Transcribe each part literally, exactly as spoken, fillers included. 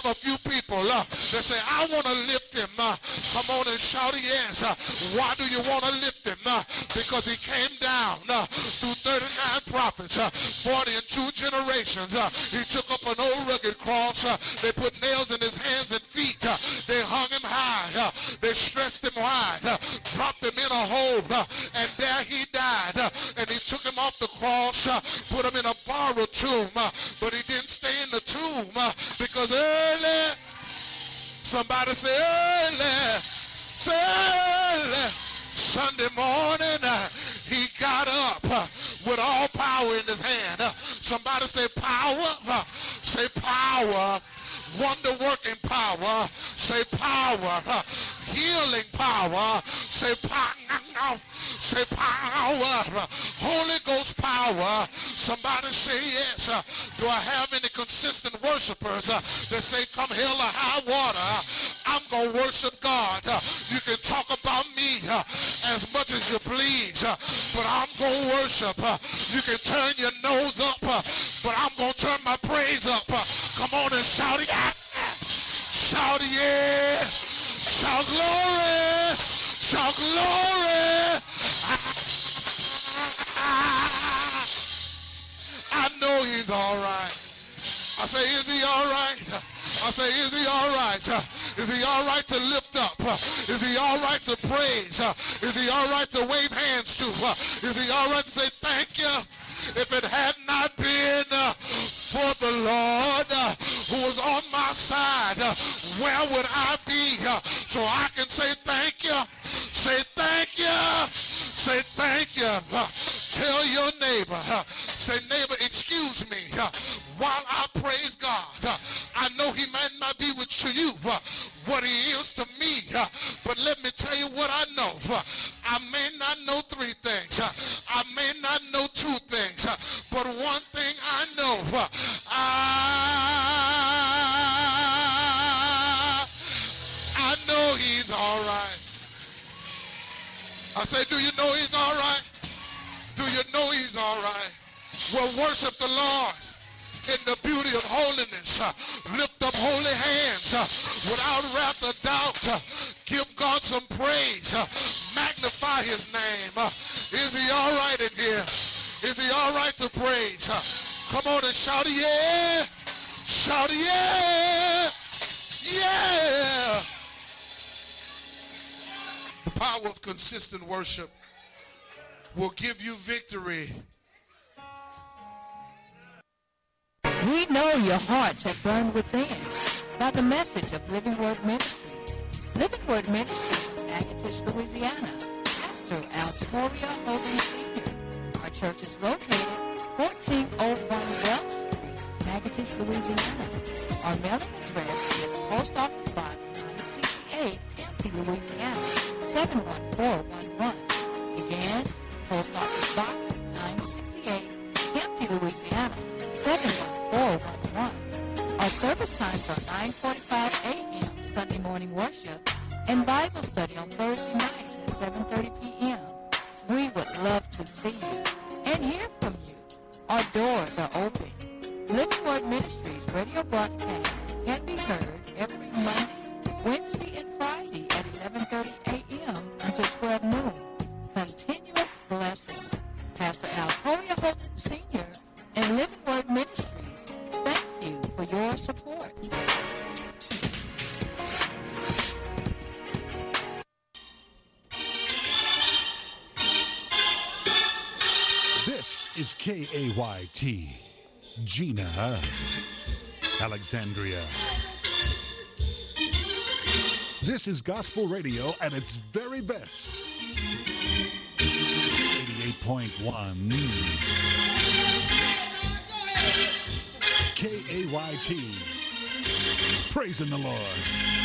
a few people uh, that say, I want to lift him. Uh, come on and shout yes. Uh, why do you want to lift him? Uh, because he came down uh, through thirty-nine prophets, uh, forty and two generations. Uh, he took up an old rugged cross. Uh, they put nails in his hands and feet. Uh, they hung him high. Uh, they stretched him wide. Uh, dropped him in a hole. Uh, and there he died. Uh, and he took him off the cross, uh, put him in a borrowed tomb. Uh, but he didn't stay in the tomb uh, because early, somebody say early, say early, Sunday morning, uh, he got up uh, with all power in his hand. Uh, somebody say power, uh, say power, wonder-working power, say power, uh, healing power, say power, say power, Holy Ghost power. Somebody say yes. Uh, do I have any consistent worshipers uh, that say, come hell or high water, I'm going to worship God. Uh, you can talk about me uh, as much as you please, uh, but I'm going to worship. Uh, you can turn your nose up, uh, but I'm going to turn my praise up. Uh, come on and shout it out. Shout yeah. Shout glory. Shout glory. I know he's all right. I say, is he all right? I say, is he all right? Is he all right to lift up? Is he all right to praise? Is he all right to wave hands to? Is he all right to say thank you? If it had not been uh, for the Lord uh, who was on my side, uh, where would I be? Uh, so I can say thank you. Say thank you. Say thank you. Uh, tell your neighbor. Uh, say, neighbor, excuse me uh, while I praise God. Uh, I know he might not be with you uh, what he is to me, uh, but let me tell you what I know. Uh, I may not know three things. Uh, I may not know two things, uh, but one thing I know. Uh, I, I know he's all right. I say, do you know he's all right? Do you know he's all right? Well, worship the Lord in the beauty of holiness. Uh, lift up holy hands uh, without wrath or doubt. Uh, give God some praise. Uh, magnify his name. Uh, is he all right in here? Is he all right to praise? Uh, come on and shout yeah. Shout yeah. Yeah. The power of consistent worship will give you victory. We know your hearts have burned within by the message of Living Word Ministries. Living Word Ministries in Natchitoches, Louisiana. Pastor Altoria Hogan Senior Our church is located fourteen oh one Welch Street, Natchitoches, Louisiana. Our mailing address is Post Office Box nine sixty-eight, Kempty, Louisiana, seven one four one one. Again, Post Office Box nine sixty-eight, Kempty, Louisiana, seven one four one one. Our service times are nine forty-five a.m. Sunday morning worship and Bible study on Thursday nights at seven thirty p.m. We would love to see you and hear from you. Our doors are open. Living Word Ministries radio broadcast can be heard every Monday, Wednesday, and Friday at eleven thirty a.m. until twelve noon. Continuous blessing. Pastor Altoria Holden Senior and Living Word Ministries, thank you for your support. This is K A Y T, Gina, Alexandria. This is gospel radio at its very best. eighty-eight point one K A Y T. Praising the Lord.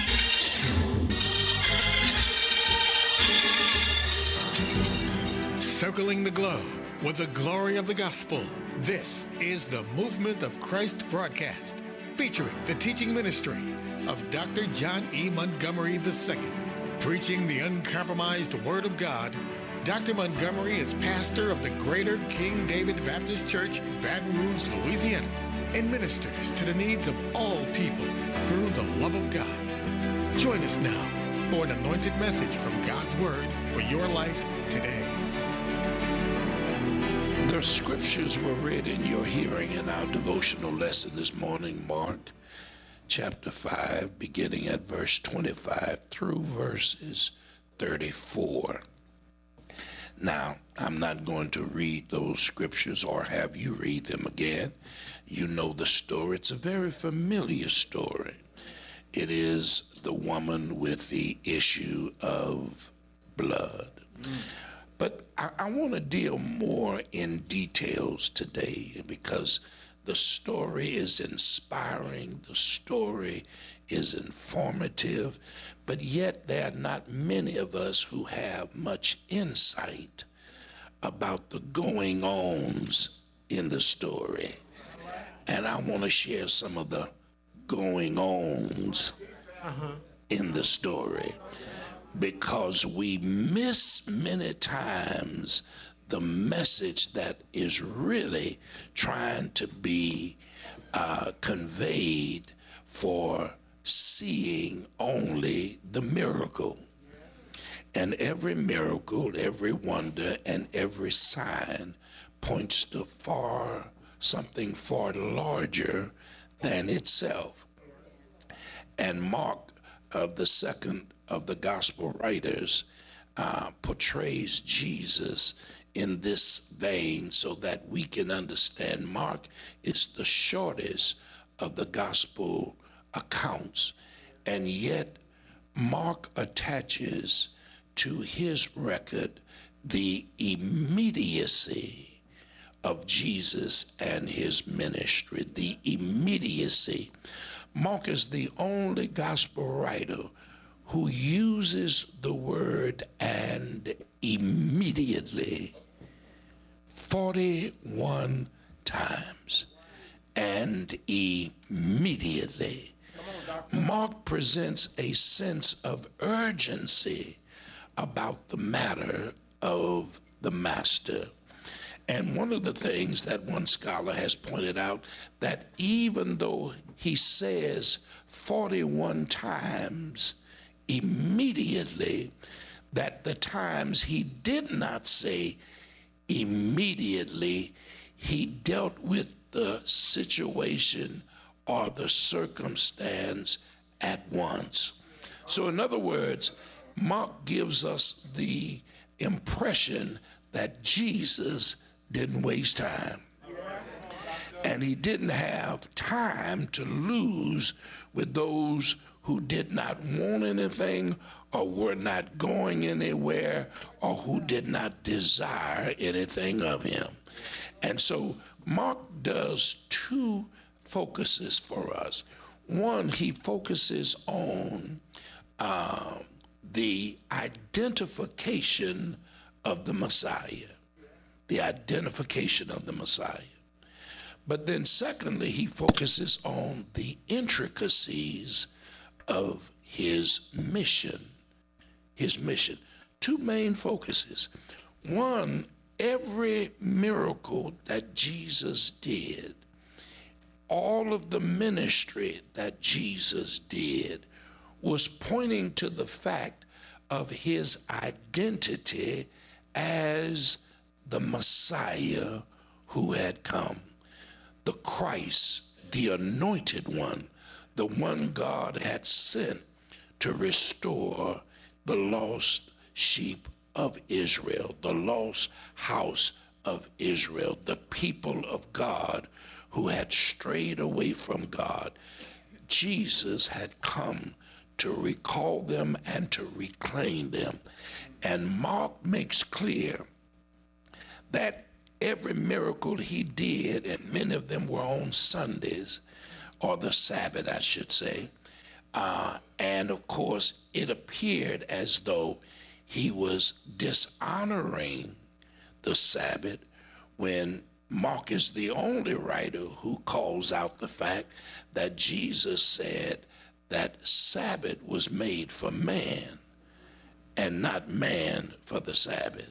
Circling the globe with the glory of the gospel. This is the Movement of Christ broadcast, featuring the teaching ministry of Doctor John E. Montgomery the Second. Preaching the uncompromised Word of God, Doctor Montgomery is pastor of the Greater King David Baptist Church, Baton Rouge, Louisiana, and ministers to the needs of all people through the love of God. Join us now for an anointed message from God's Word for your life today. The scriptures were read in your hearing in our devotional lesson this morning, Mark chapter five, beginning at verse twenty-five through verses thirty-four. Now, I'm not going to read those scriptures or have you read them again. You know the story. It's a very familiar story. It is the woman with the issue of blood. Mm. But I, I want to deal more in details today because the story is inspiring, the story is informative, but yet there are not many of us who have much insight about the going-ons in the story. And I want to share some of the going-ons uh-huh. in the story, because we miss many times the message that is really trying to be uh, conveyed for seeing only the miracle. And every miracle, every wonder, and every sign points to far, something far larger than itself. And Mark, uh, the second of the gospel writers, uh, portrays Jesus in this vein so that we can understand. Mark is the shortest of the gospel accounts, and yet Mark attaches to his record the immediacy of Jesus and his ministry. The immediacy. Mark is the only gospel writer who uses the word "and immediately" forty-one times. And immediately. Mark presents a sense of urgency about the matter of the master. And one of the things that one scholar has pointed out, that even though he says forty-one times immediately, that the times he did not say immediately, he dealt with the situation or the circumstance at once. So in other words, Mark gives us the impression that Jesus didn't waste time. And he didn't have time to lose with those who did not want anything or were not going anywhere or who did not desire anything of him. And so Mark does two focuses for us. One, he focuses on uh, the identification of the Messiah, the identification of the Messiah. But then secondly, he focuses on the intricacies of his mission, his mission. Two main focuses. One, every miracle that Jesus did, all of the ministry that Jesus did was pointing to the fact of his identity as the Messiah who had come, the Christ, the anointed one, the one God had sent to restore the lost sheep of Israel, the lost house of Israel, the people of God who had strayed away from God. Jesus had come to recall them and to reclaim them. And Mark makes clear that every miracle he did, and many of them were on Sundays, or the Sabbath, I should say. Uh, and of course, it appeared as though he was dishonoring the Sabbath when Mark is the only writer who calls out the fact that Jesus said that Sabbath was made for man and not man for the Sabbath.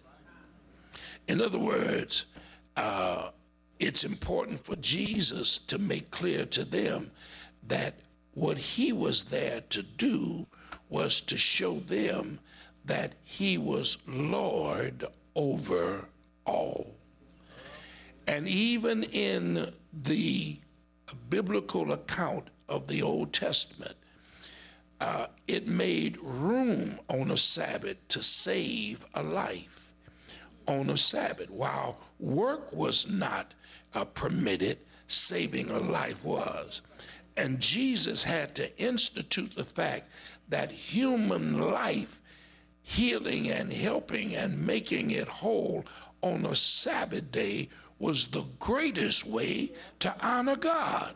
In other words, uh, it's important for Jesus to make clear to them that what he was there to do was to show them that he was Lord over all. And even in the biblical account of the Old Testament, uh, it made room on a Sabbath to save a life on a Sabbath. While work was not uh, permitted, saving a life was. And Jesus had to institute the fact that human life, healing and helping and making it whole on a Sabbath day, was the greatest way to honor God.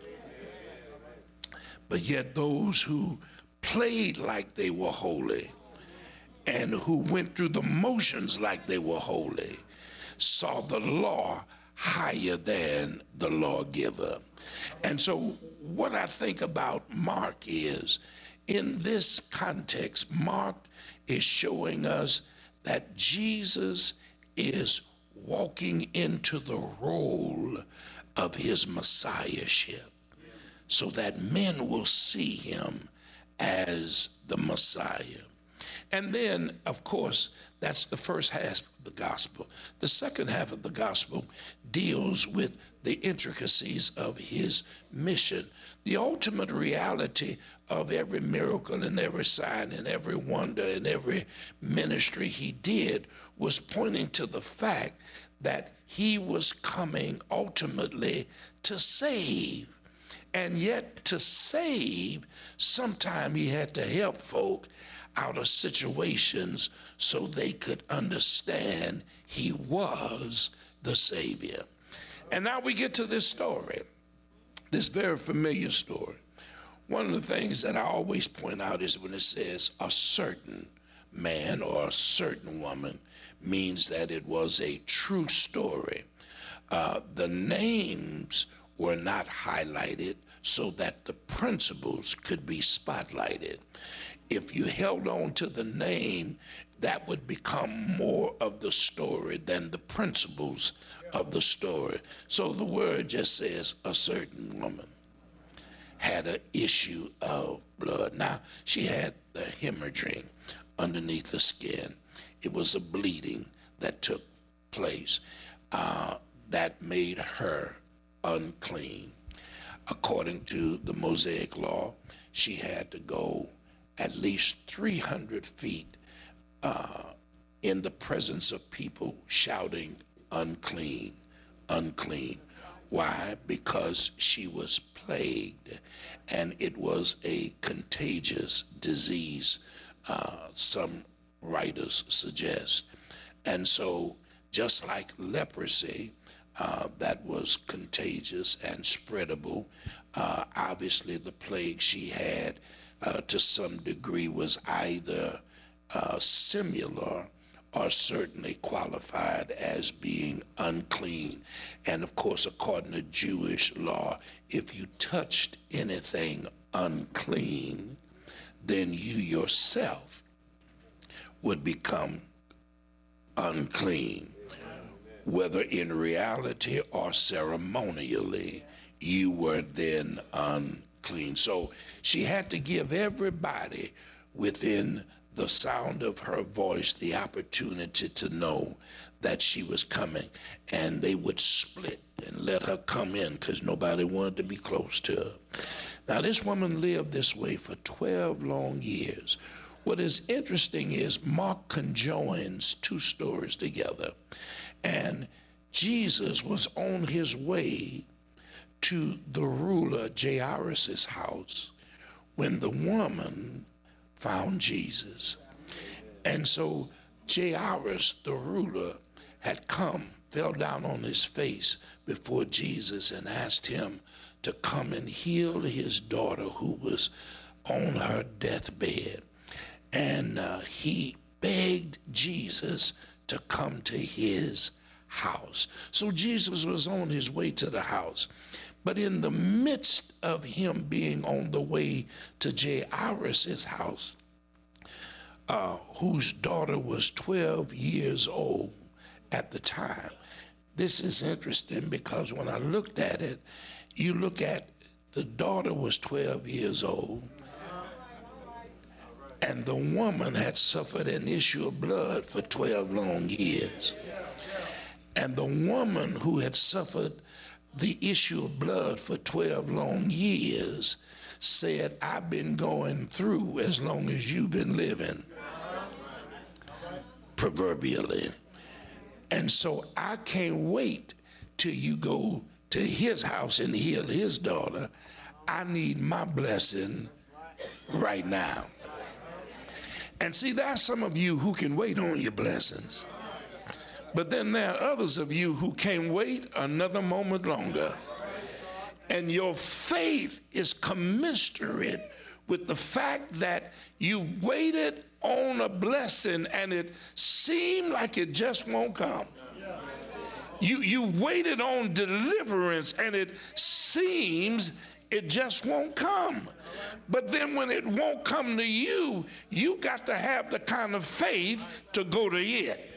But yet those who played like they were holy and who went through the motions like they were holy saw the law higher than the lawgiver. And so what I think about Mark is, in this context, Mark is showing us that Jesus is walking into the role of his messiahship so that men will see him as the Messiah. And then, of course, that's the first half of the gospel. The second half of the gospel deals with the intricacies of his mission. The ultimate reality of every miracle and every sign and every wonder and every ministry he did was pointing to the fact that he was coming ultimately to save. And yet to save, sometime he had to help folk out of situations so they could understand he was the Savior. And now we get to this story, this very familiar story. One of the things that I always point out is when it says a certain man or a certain woman, means that it was a true story. Uh, the names were not highlighted so that the principles could be spotlighted. If you held on to the name, that would become more of the story than the principles of the story. So the word just says a certain woman had an issue of blood. Now, she had the hemorrhaging underneath the skin. It was a bleeding that took place uh, that made her unclean. According to the Mosaic law, she had to go at least three hundred feet uh, in the presence of people shouting, unclean, unclean. Why? Because she was plagued, and it was a contagious disease, uh, some writers suggest. And so just like leprosy, uh, that was contagious and spreadable, uh, obviously the plague she had uh, to some degree was either uh, similar or certainly qualified as being unclean. And of course, according to Jewish law, if you touched anything unclean, then you yourself would become unclean. Whether in reality or ceremonially, you were then unclean. So she had to give everybody within the sound of her voice the opportunity to know that she was coming, and they would split and let her come in because nobody wanted to be close to her. Now, this woman lived this way for twelve long years. What is interesting is Mark conjoins two stories together, and Jesus was on his way to the ruler Jairus' house when the woman found Jesus. And so Jairus, the ruler, had come, fell down on his face before Jesus and asked him to come and heal his daughter who was on her deathbed. And uh, he begged Jesus to come to his house. So Jesus was on his way to the house. But in the midst of him being on the way to Jairus' house, uh, whose daughter was twelve years old at the time, this is interesting because when I looked at it, you look at The daughter was twelve years old, and the woman had suffered an issue of blood for twelve long years. And the woman who had suffered the issue of blood for twelve long years said, I've been going through as long as you've been living, proverbially. And so I can't wait till you go to his house and heal his daughter. I need my blessing right now. And see, there are some of you who can wait on your blessings. But then there are others of you who can't wait another moment longer. And your faith is commensurate with the fact that you waited on a blessing and it seemed like it just won't come. You, you waited on deliverance and it seems it just won't come. But then when it won't come to you, you got to have the kind of faith to go to it.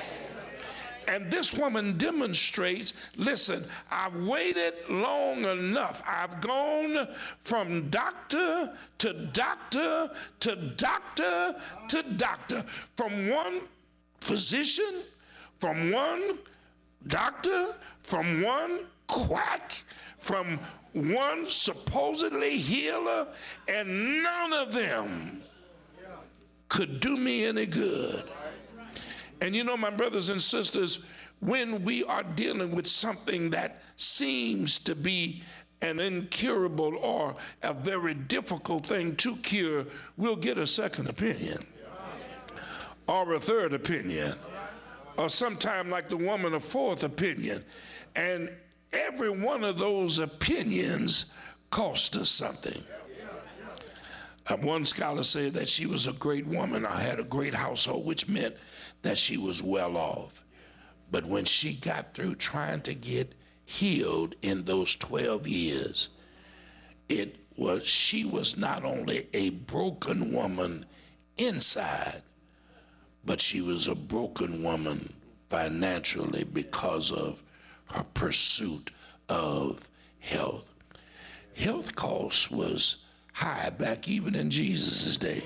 And this woman demonstrates, listen, I've waited long enough. I've gone from doctor to doctor to doctor to doctor, from one physician, from one doctor, from one quack, from one supposedly healer, and none of them could do me any good. And you know, my brothers and sisters, when we are dealing with something that seems to be an incurable or a very difficult thing to cure, we'll get a second opinion or a third opinion, or sometime like the woman, a fourth opinion. And every one of those opinions cost us something. Uh, one scholar said that she was a great woman. I had a great household, which meant that she was well off. But when she got through trying to get healed in those twelve years, it was, she was not only a broken woman inside, but she was a broken woman financially because of her pursuit of health. Health costs was high back even in Jesus' day.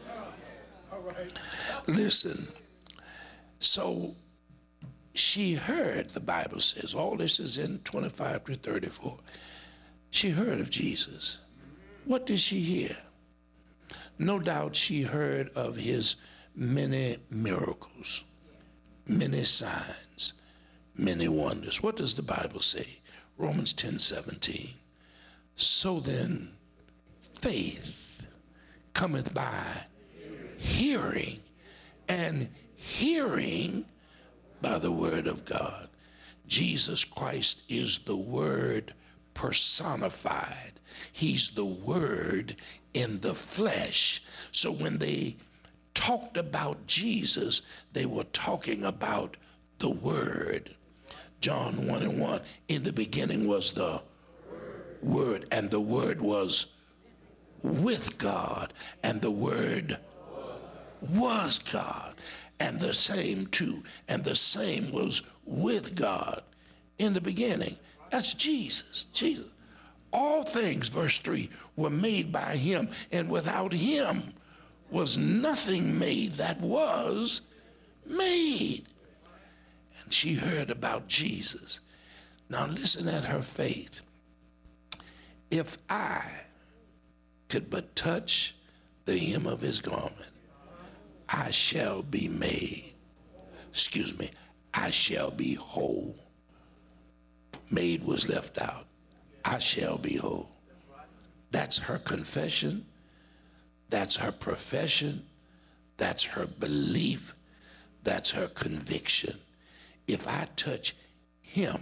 Listen, so she heard, the Bible says, all this is in twenty-five to thirty-four. She heard of Jesus. What did she hear? No doubt she heard of his many miracles, many signs, many wonders. What does the Bible say? Romans ten seventeen. So then, faith cometh by hearing, and hearing by the word of God. Jesus Christ is the word personified. He's the word in the flesh. So when they talked about Jesus, they were talking about the word. John one and one, in the beginning was the word, and the word was with God, and the word was God, and the same too, and the same was with God in the beginning. That's Jesus, Jesus. All things, verse three, were made by him, and without him was nothing made that was made. And she heard about Jesus. Now listen at her faith. If I could but touch the hem of his garment, I shall be made, excuse me, I shall be whole. Made was left out. I shall be whole. That's her confession. That's her profession. That's her belief. That's her conviction. If I touch him,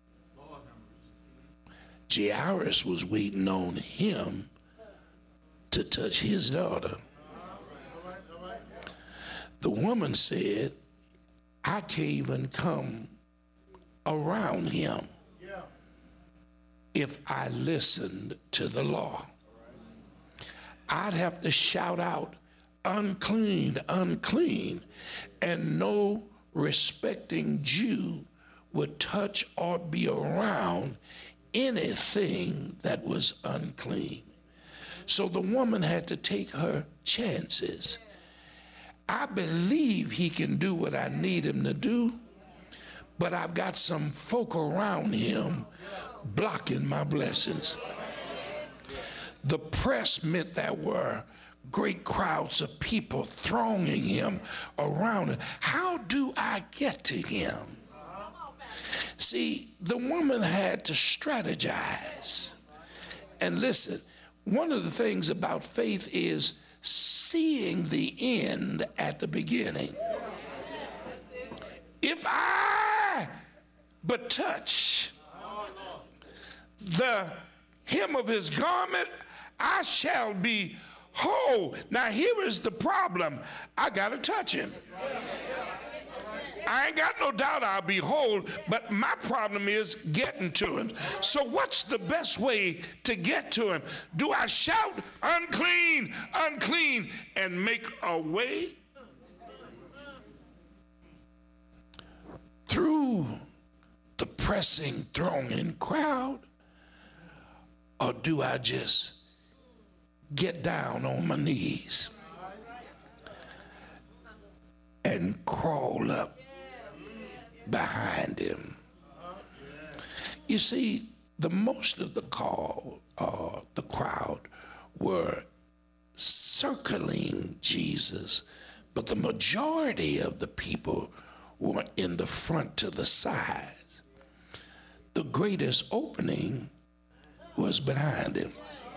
Jairus was waiting on him to touch his daughter. The woman said, I can't even come around him if I listened to the law. I'd have to shout out, unclean, unclean, and no respecting Jew would touch or be around anything that was unclean. So the woman had to take her chances. I believe he can do what I need him to do, but I've got some folk around him blocking my blessings. The press meant there were great crowds of people thronging him around him. How do I get to him? See, the woman had to strategize. And listen, one of the things about faith is seeing the end at the beginning. If I but touch the hem of his garment, I shall be whole. Now here is the problem. I got to touch him. I ain't got no doubt I'll be whole, but my problem is getting to him. So what's the best way to get to him? Do I shout, unclean, unclean, and make a way through the pressing, thronging crowd? Or do I just get down on my knees and crawl up behind him? You see, the most of the call, uh, the crowd were circling Jesus, but the majority of the people were in the front to the sides. The greatest opening was behind him.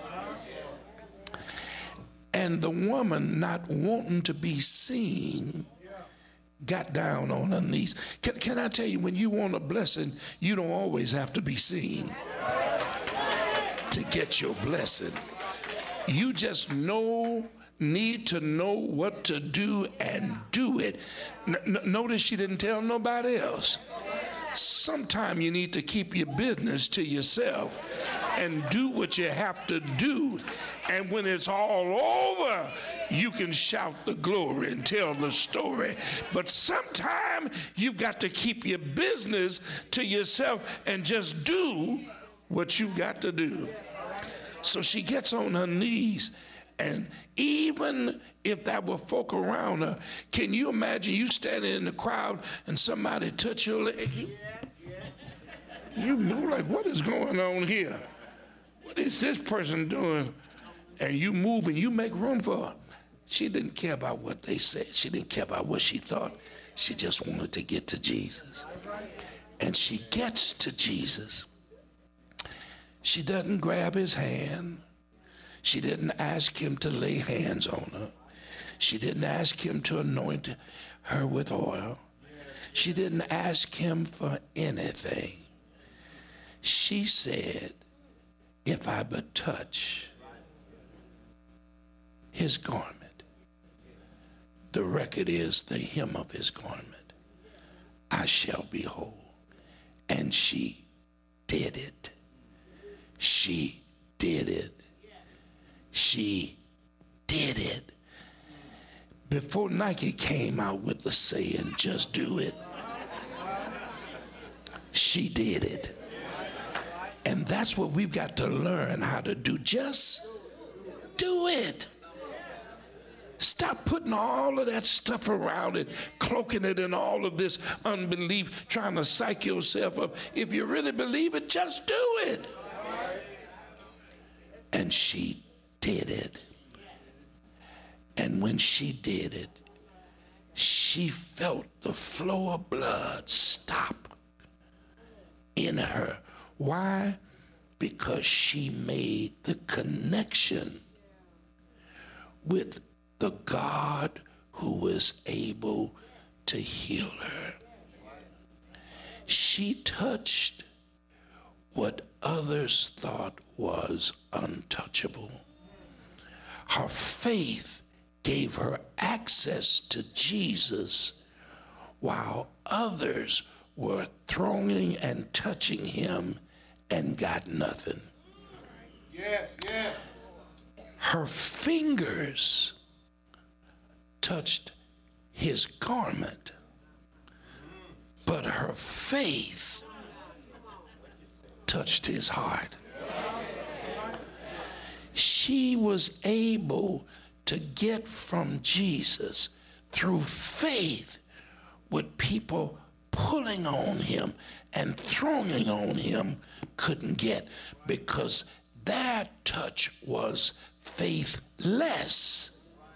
And the woman, not wanting to be seen, got down on her knees. Can, can I tell you, when you want a blessing, you don't always have to be seen to get your blessing. You just know, need to know what to do and do it. N- notice she didn't tell nobody else. Sometime you need to keep your business to yourself and do what you have to do. And when it's all over, you can shout the glory and tell the story. But sometime you've got to keep your business to yourself and just do what you've got to do. So she gets on her knees, and even if there were folk around her, can you imagine you standing in the crowd and somebody touch your leg? You, you move like, what is going on here? What is this person doing? And you move and you make room for her. She didn't care about what they said. She didn't care about what she thought. She just wanted to get to Jesus. And she gets to Jesus. She doesn't grab his hand. She didn't ask him to lay hands on her. She didn't ask him to anoint her with oil. She didn't ask him for anything. She said, if I but touch his garment, the record is the hem of his garment, I shall be whole. And she did it. She did it. She did it. Before Nike came out with the saying, just do it, she did it. And that's what we've got to learn how to do. Just do it. Stop putting all of that stuff around it, cloaking it in all of this unbelief, trying to psych yourself up. If you really believe it, just do it. And she did it. And when she did it, she felt the flow of blood stop in her. Why? Because she made the connection with the God who was able to heal her. She touched what others thought was untouchable. Her faith gave her access to Jesus while others were thronging and touching him and got nothing. Yes, yes. Her fingers touched his garment, but her faith touched his heart. She was able to get from Jesus through faith what people pulling on him and throwing on him couldn't get, because their touch was faithless.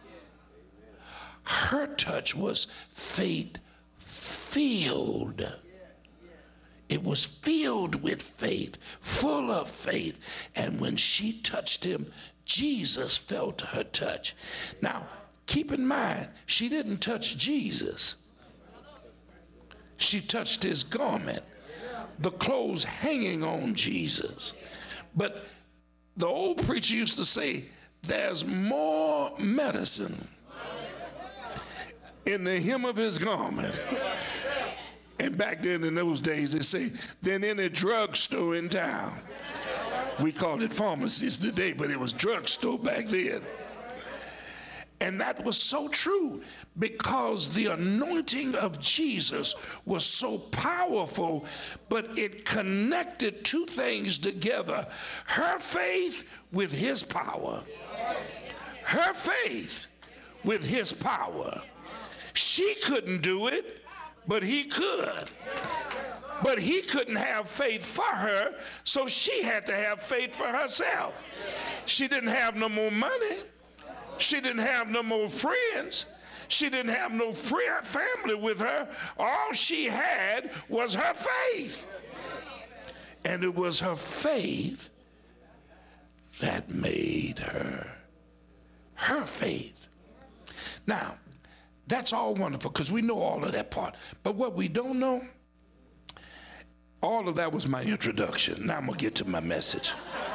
Her touch was faith-filled. It was filled with faith, full of faith. And when she touched him, Jesus felt her touch. Now, keep in mind, she didn't touch Jesus. She touched his garment, the clothes hanging on Jesus. But the old preacher used to say, there's more medicine in the hem of his garment. And back then in those days, they say, than any drugstore in town. We call it pharmacies today, but it was drugstore back then. And that was so true, because the anointing of Jesus was so powerful, but it connected two things together: her faith with his power. Her faith with his power. She couldn't do it, but he could. But he couldn't have faith for her, so she had to have faith for herself. She didn't have no more money. She didn't have no more friends. She didn't have no free family with her. All she had was her faith. And it was her faith that made her her faith. Now, that's all wonderful, because we know all of that part. But what we don't know, all of that was my introduction. Now I'm going to get to my message.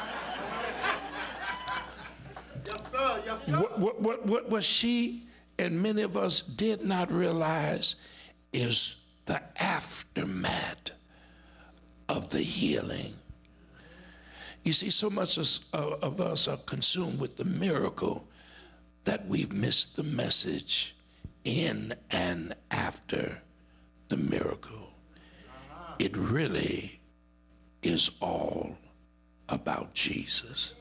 Yes, sir. Yes, sir. What, what, what, what, what she and many of us did not realize is the aftermath of the healing. You see, so much of, of us are consumed with the miracle that we've missed the message in and after the miracle. It really is all about Jesus.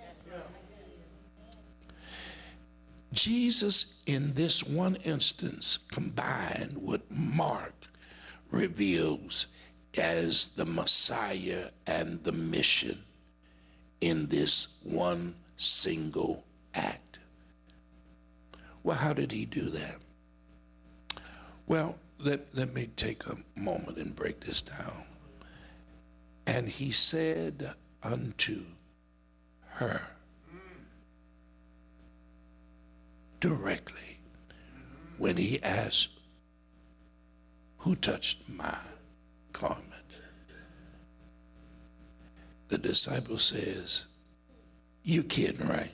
Jesus, in this one instance, combined what Mark reveals as the Messiah and the mission in this one single act. Well, how did he do that? Well, let, let me take a moment and break this down. And he said unto her directly, when he asked, who touched my garment? The disciple says, you kidding, right?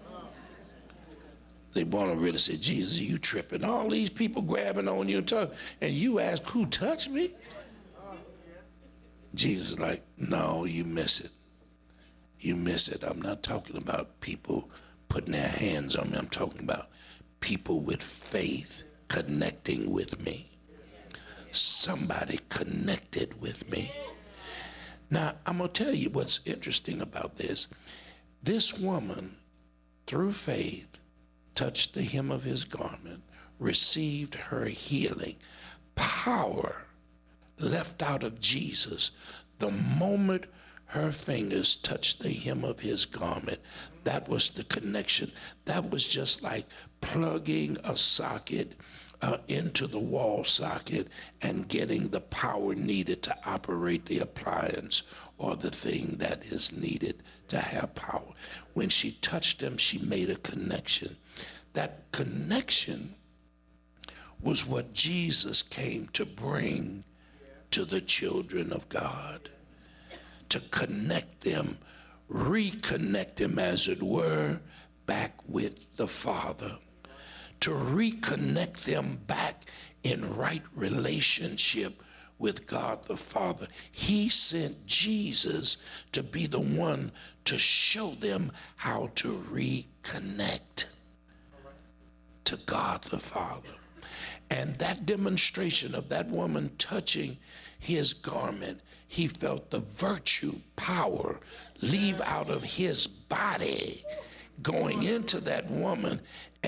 They want to really say, Jesus, you tripping. All these people grabbing on you and talking, and you ask, who touched me? Jesus is like, no, you miss it. You miss it. I'm not talking about people putting their hands on me. I'm talking about people with faith connecting with me. Somebody connected with me. Now, I'm going to tell you what's interesting about this. This woman, through faith, touched the hem of his garment, received her healing. Power left out of Jesus the moment her fingers touched the hem of his garment. That was the connection. That was just like plugging a socket uh, into the wall socket and getting the power needed to operate the appliance or the thing that is needed to have power. When she touched them, she made a connection. That connection was what Jesus came to bring to the children of God, to connect them, reconnect them, as it were, back with the Father, to reconnect them back in right relationship with God the Father. He sent Jesus to be the one to show them how to reconnect to God the Father. And that demonstration of that woman touching his garment, he felt the virtue, power leave out of his body, going into that woman,